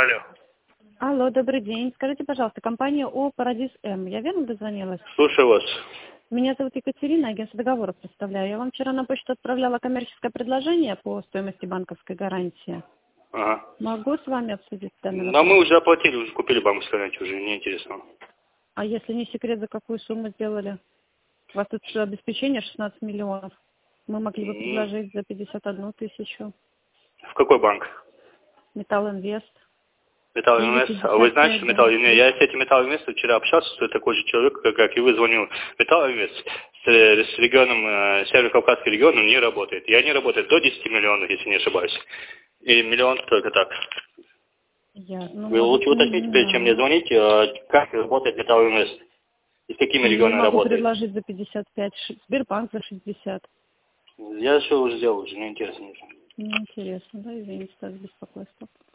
Алло. Алло, добрый день. Скажите, пожалуйста, компания О Парадис М. Я верно дозвонилась? Слушаю вас. Меня зовут Екатерина, агентство договоров представляю. Я вам вчера на почту отправляла коммерческое предложение по стоимости банковской гарантии. Ага. Могу с вами обсудить данный Но мы вопрос? уже оплатили, уже купили банковскую гарантию, уже неинтересно. А если не секрет, за какую сумму сделали? У вас тут обеспечение 16 миллионов. Мы могли бы предложить за 51 тысячу. В какой банк? Металл Инвест. Металл Или Инвест. А вы знаете, что 55, Металл да. Инвест? Я с этим Металл Инвест вчера общался, что такой же человек, как и вы, звонил. Металл Инвест с регионом, Северо-Кавказский регион, он не работает. Я не работаю до 10 миллионов, если не ошибаюсь. И миллион только так. Ну, Вы может, лучше уточните, не перед чем мне знаю. звонить, как работает Металл Инвест. И с какими Ну, я регионами могу работает. предложить за 55, Сбербанк за 60. Я все уже сделал, уже неинтересно. Неинтересно, да, извините, за беспокойство.